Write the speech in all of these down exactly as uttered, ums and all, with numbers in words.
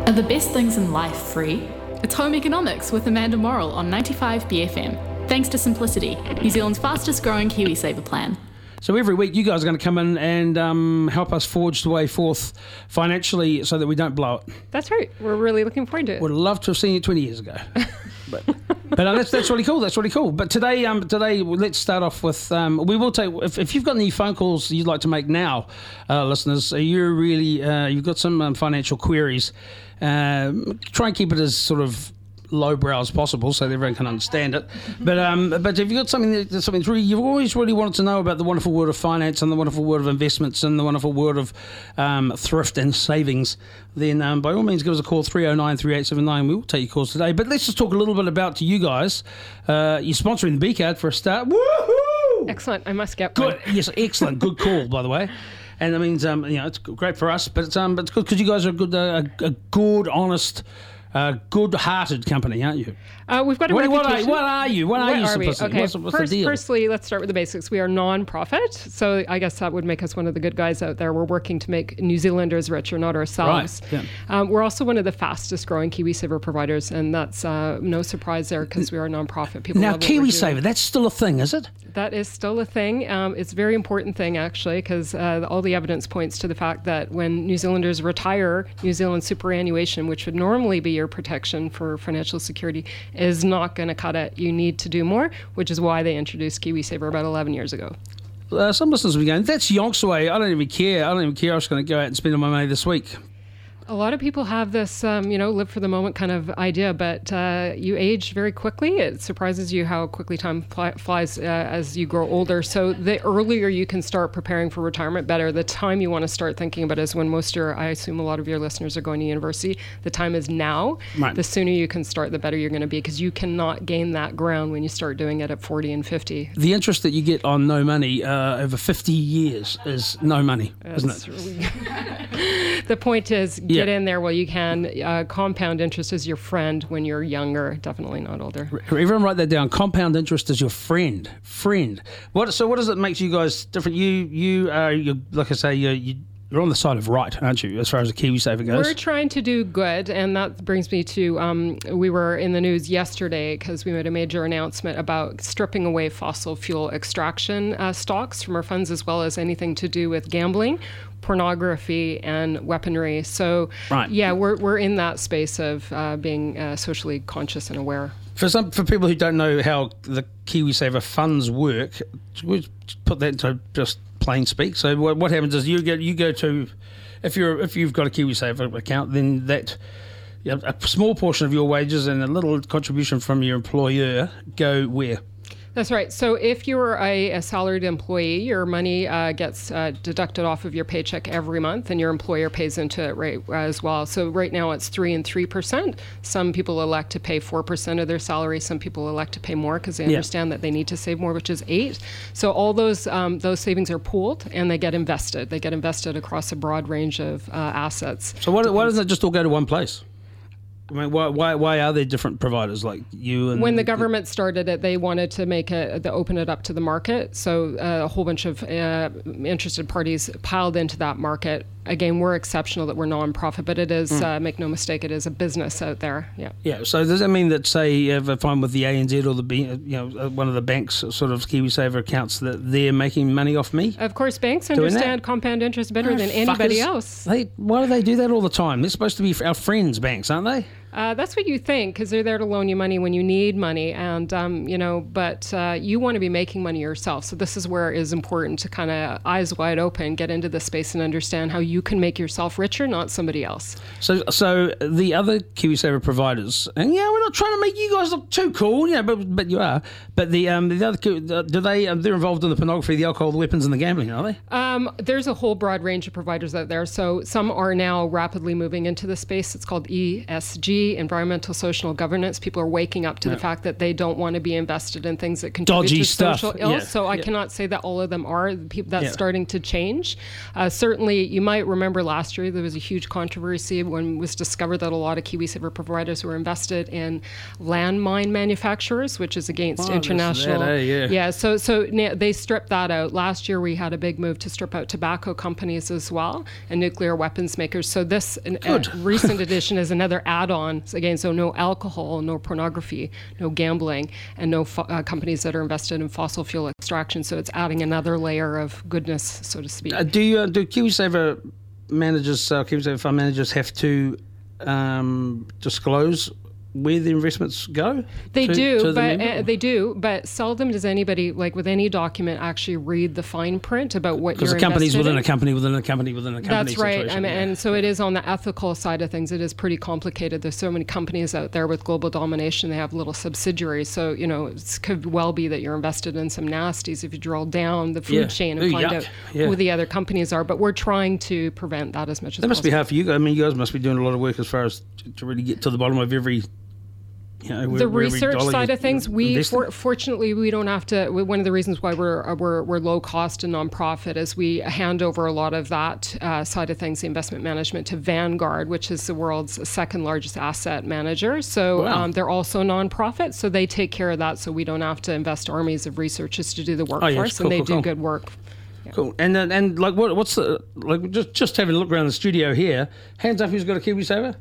Are the best things in life free? It's Home Economics with Amanda Morrill on ninety-five B F M. Thanks to Simplicity, New Zealand's fastest growing KiwiSaver plan. So every week you guys are going to come in and um, help us forge the way forth financially so that we don't blow it. That's right. We're really looking forward to it. Would have loved to have seen you twenty years ago. But, but uh, that's that's really cool. That's really cool. But today, um, today let's start off with. Um, we will take if, if you've got any phone calls you'd like to make now, uh, listeners. You're really uh, you've got some um, financial queries. Um, try and keep it as sort of lowbrow as possible so that everyone can understand it. But um, but if you've got something that, something that's really, you've always really wanted to know about the wonderful world of finance and the wonderful world of investments and the wonderful world of um, thrift and savings, then um, by all means give us a call, three oh nine, three eight seven nine. We will take your calls today. But let's just talk a little bit about to you guys. Uh, you're sponsoring the B card for a start. Woohoo! Excellent. I must get good. one. Yes, excellent. Good call, by the way. And that means um, you know, it's great for us, but it's um, but it's good because you guys are a good, uh, a, a good, honest, uh, good-hearted company, aren't you? Uh, we've got a what, reputation. What are, what are you? What, what are you? Are we? Okay. What's, what's First, the deal? Firstly, let's start with the basics. We are non-profit, so I guess that would make us one of the good guys out there. We're working to make New Zealanders richer, not ourselves. Right. Yeah. Um, we're also one of the fastest-growing KiwiSaver providers, and that's uh, no surprise there because we are a non-profit. People now, love what we're doing. KiwiSaver, that's still a thing, is it? That is still a thing. Um, it's a very important thing, actually, because uh, all the evidence points to the fact that when New Zealanders retire, New Zealand superannuation, which would normally be your protection for financial security, is not going to cut it. You need to do more, which is why they introduced KiwiSaver about eleven years ago. Uh, some listeners will be going, that's Yonk's way. I don't even care. I don't even care. I was going to go out and spend all my money this week. A lot of people have this, um, you know, live for the moment kind of idea, but uh, you age very quickly. It surprises you how quickly time fly- flies uh, as you grow older. So the earlier you can start preparing for retirement, better. The time you want to start thinking about is when most of your, I assume a lot of your listeners are going to university. The time is now. Right. The sooner you can start, the better you're going to be, because you cannot gain that ground when you start doing it at forty and fifty. The interest that you get on no money uh, over fifty years is no money, That's isn't it? Really the point is, get Yeah. in there while you can. Uh, compound interest is your friend when you're younger, definitely not older. Everyone write that down. Compound interest is your friend. Friend. What? So what does it make you guys different? You, you are, you like I say, you, you, you're on the side of right, aren't you, as far as the KiwiSaver goes? We're trying to do good, and that brings me to, um, we were in the news yesterday because we made a major announcement about stripping away fossil fuel extraction uh, stocks from our funds, as well as anything to do with gambling, pornography, and weaponry. So, right. yeah, we're we're in that space of uh, being uh, socially conscious and aware. For some, for people who don't know how the KiwiSaver funds work, we put that into just plain speak. So what, what happens is you go you go to, if you're if you've got a KiwiSaver account, then that, you know, a small portion of your wages and a little contribution from your employer go where? That's right. So if you're a, a salaried employee, your money uh, gets uh, deducted off of your paycheck every month, and your employer pays into it right as well. So right now it's three and three percent. Some people elect to pay four percent of their salary. Some people elect to pay more because they Yeah. understand that they need to save more, which is eight. So all those um, those savings are pooled and they get invested. They get invested across a broad range of uh, assets. So why, why doesn't it just all go to one place? I mean, why why why are there different providers like you? And when the government started it, they wanted to make it, to open it up to the market. So uh, a whole bunch of uh, interested parties piled into that market. Again, we're exceptional that we're non-profit, but it is, mm. uh, make no mistake, it is a business out there. Yeah. Yeah. So does that mean that, say, if I'm with the A N Z or the B, you know, one of the banks sort of KiwiSaver accounts, that they're making money off me? Of course, banks Doing understand that? compound interest better Oh, than anybody fuckers. else. They, why do they do that all the time? They're supposed to be our friends, banks, aren't they? Uh, that's what you think, because they're there to loan you money when you need money, and um, you know. But uh, you want to be making money yourself. So this is where it is important to kind of eyes wide open, get into the space, and understand how you can make yourself richer, not somebody else. So, so the other KiwiSaver providers, and yeah, we're not trying to make you guys look too cool, yeah, but but you are. But the um the other do they um, they're involved in the pornography, the alcohol, the weapons, and the gambling, are they? Um, there's a whole broad range of providers out there. So some are now rapidly moving into the space. It's called E S G. G, environmental, social governance. People are waking up to yeah. the fact that they don't want to be invested in things that contribute Dodgy to stuff. social ills. Yeah. So I yeah. cannot say that all of them are. People, that's yeah. starting to change. Uh, certainly, you might remember last year there was a huge controversy when it was discovered that a lot of KiwiSaver providers were invested in landmine manufacturers, which is against oh, international. That, eh? Yeah. yeah. So so they stripped that out. Last year we had a big move to strip out tobacco companies as well and nuclear weapons makers. So this uh, recent edition is another add-on. Again, so no alcohol, no pornography, no gambling, and no fo- uh, companies that are invested in fossil fuel extraction. So it's adding another layer of goodness, so to speak. Uh, do you uh, do KiwiSaver managers, uh, KiwiSaver fund managers have to um, disclose where the investments go? They to, do, to but the uh, they do, but seldom does anybody, like with any document, actually read the fine print about what you're invested in. Because the company's within a company, within a company, within a company. That's right. I mean, yeah. And so it is on the ethical side of things. It is pretty complicated. There's so many companies out there with global domination. They have little subsidiaries. So, you know, it could well be that you're invested in some nasties if you drill down the food yeah. chain and Ooh, find yuck. out yeah. who the other companies are. But we're trying to prevent that as much as that possible. That must be hard for you guys. I mean, you guys must be doing a lot of work as far as to really get to the bottom of every... You know, where, the where research side of things, we for, fortunately we don't have to. One of the reasons why we're we're, we're low cost and nonprofit is we hand over a lot of that uh, side of things, the investment management, to Vanguard, which is the world's second largest asset manager. So wow. um, they're also nonprofit, so they take care of that. So we don't have to invest armies of researchers to do the work oh, for yes. us, cool, and they cool, do cool. good work. Yeah. Cool. And then and like what what's the like just just having a look around the studio here. Hands up, who's got a KiwiSaver?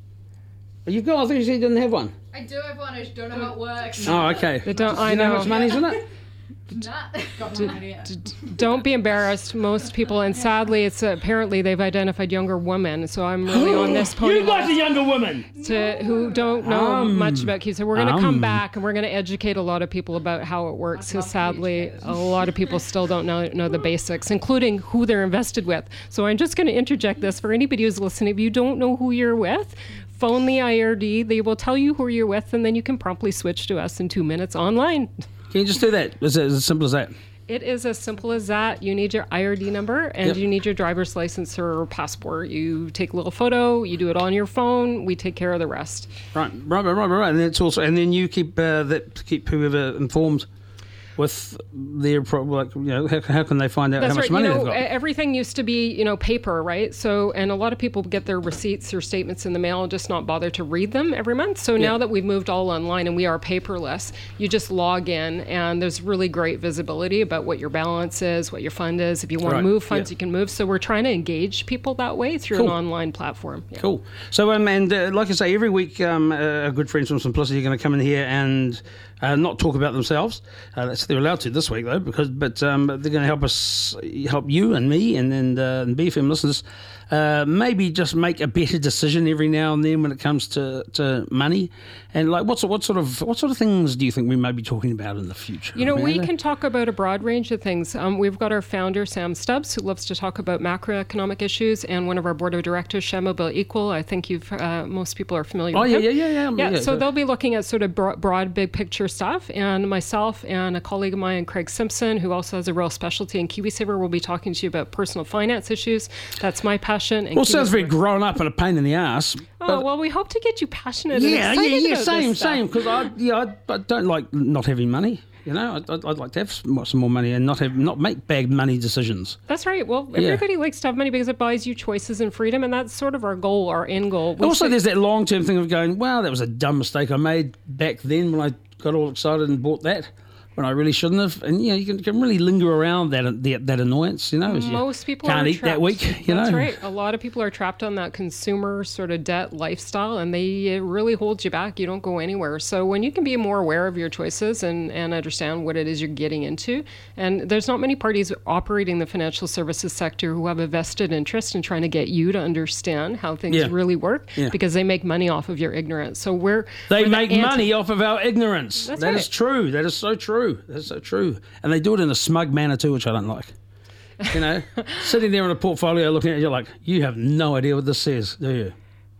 You've got. I think you said you didn't have one. I do have one. I just don't know how it works. Oh, okay. They don't, Do I you know know. how much money's in it? Nah, got no idea. Don't be embarrassed. Most people, and sadly, it's uh, apparently they've identified younger women. So I'm really on this pony. You got the younger woman to who don't know um, much about Kiwi. So we're going to um, come back and we're going to educate a lot of people about how it works. Because sadly, a lot of people still don't know know the basics, including who they're invested with. So I'm just going to interject this for anybody who's listening. If you don't know who you're with, phone the I R D. They will tell you who you're with, and then you can promptly switch to us in two minutes online. Can you just do that? Is it as simple as that? It is as simple as that. You need your I R D number and yep. you need your driver's license or passport. You take a little photo, you do it on your phone, we take care of the rest. Right, right, right, right, right. And that's also, and then you keep uh, that keep whoever informed with their pro- like you know how, how can they find out That's how much right. money you know, they've got? Everything used to be you know paper, right? So and a lot of people get their receipts or statements in the mail and just not bother to read them every month. So yeah. now that we've moved all online and we are paperless, you just log in and there's really great visibility about what your balance is, what your fund is. If you want right. to move funds, yeah. you can move. So we're trying to engage people that way through cool. an online platform. Yeah. Cool. So um, and uh, like I say, every week um, uh, good friends from Simplicity are going to come in here and uh, not talk about themselves. Uh, that's they're allowed to this week though, because but um, they're going to help us, help you and me and and, uh, and B F M listeners uh, maybe just make a better decision every now and then when it comes to, to money. And like, what what sort of what sort of things do you think we may be talking about in the future? You know, Amanda? we can talk about a broad range of things. Um, we've got our founder, Sam Stubbs, who loves to talk about macroeconomic issues, and one of our board of directors, Shamobel Equal. I think you've uh, most people are familiar oh, with yeah, him. yeah, yeah, yeah, yeah. yeah. So they'll be looking at sort of broad, broad, big picture stuff. And myself and a colleague of mine, Craig Simpson, who also has a real specialty in KiwiSaver, will be talking to you about personal finance issues. That's my passion. And well, it sounds KiwiSaver. very grown up and a pain in the ass. Oh, well, we hope to get you passionate Yeah, and excited yeah, yeah, about same, this stuff. same. Because I, yeah, I, I don't like not having money. You know, I'd, I'd like to have some more, some more money and not have not make bad money decisions. That's right. Well, Yeah. everybody likes to have money because it buys you choices and freedom, and that's sort of our goal, our end goal. We Also, say- there's that long-term thing of going, wow, that was a dumb mistake I made back then when I got all excited and bought that, when I really shouldn't have. And, you know, you can, can really linger around that that, that annoyance, you know. as you Most people can't are eat trapped. that week, you That's know. right. A lot of people are trapped on that consumer sort of debt lifestyle, and they it really holds you back. You don't go anywhere. So when you can be more aware of your choices and, and understand what it is you're getting into, and there's not many parties operating the financial services sector who have a vested interest in trying to get you to understand how things Yeah. really work, Yeah. because they make money off of your ignorance. So we're They we're the make anti- money off of our ignorance. That's That right. is true. That is so true. That is so true. And they do it in a smug manner too, which I don't like. You know, sitting there in a portfolio looking at it, you're like, you have no idea what this says, do you?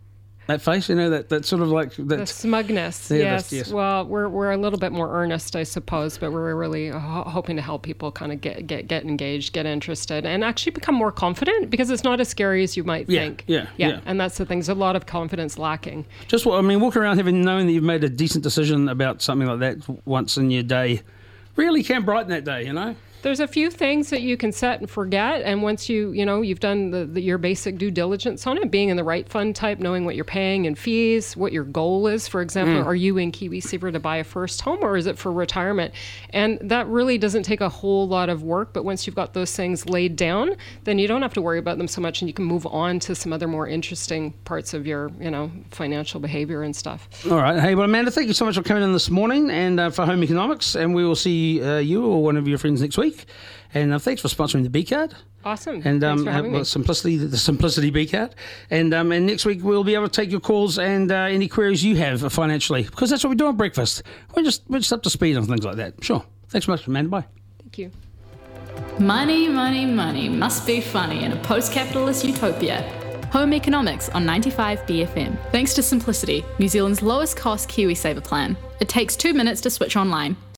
That face, you know, that, that sort of like... That, the smugness, yeah, yes. yes. Well, we're we're a little bit more earnest, I suppose, but we're really ho- hoping to help people kind of get, get get engaged, get interested, and actually become more confident, because it's not as scary as you might yeah, think. Yeah, yeah, yeah. And that's the thing. There's a lot of confidence lacking. Just, I mean, walking around having knowing that you've made a decent decision about something like that once in your day really can brighten that day, you know? There's a few things that you can set and forget, and once you, you know, you've done the, the, your basic due diligence on it, being in the right fund type, knowing what you're paying in fees, what your goal is. For example, mm. are you in KiwiSaver to buy a first home, or is it for retirement? And that really doesn't take a whole lot of work, but once you've got those things laid down, then you don't have to worry about them so much, and you can move on to some other more interesting parts of your, you know, financial behavior and stuff. All right. Hey, well, Amanda, thank you so much for coming in this morning and uh, for Home Economics, and we will see uh, you or one of your friends next week. And uh, thanks for sponsoring the B card. Awesome. And um, thanks for having uh, me. Simplicity, the Simplicity B card. And um, and next week we'll be able to take your calls and uh, any queries you have financially, because that's what we do on breakfast. We're just we're just up to speed on things like that. Sure. Thanks so much, Amanda. Bye. Thank you. Money, money, money must be funny in a post-capitalist utopia. Home Economics on ninety-five B F M. Thanks to Simplicity, New Zealand's lowest cost KiwiSaver plan. It takes two minutes to switch online.